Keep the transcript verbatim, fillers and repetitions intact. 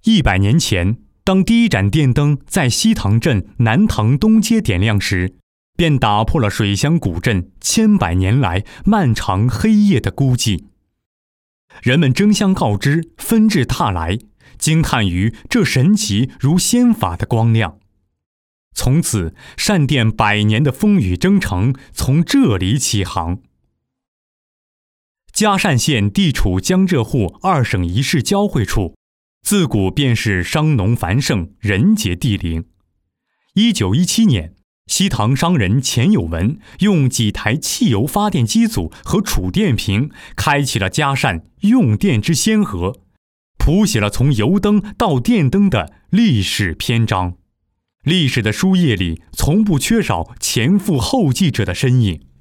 一百年前，当第一盏电灯在西塘镇南塘东街点亮时，便打破了水乡古镇千百年来漫长黑夜的孤寂。人们争相告知，纷至沓来，惊叹于这神奇如仙法的光亮。从此，单店百年的风雨征程从这里起航。嘉善县地处江浙沪二省一市交汇处，自古便是商农繁盛，人杰地灵。一九一七年，西塘商人钱有文用几台汽油发电机组和储电瓶，开启了嘉善用电之先河，谱写了从油灯到电灯的历史篇章。历史的书页里从不缺少前赴后继者的身影。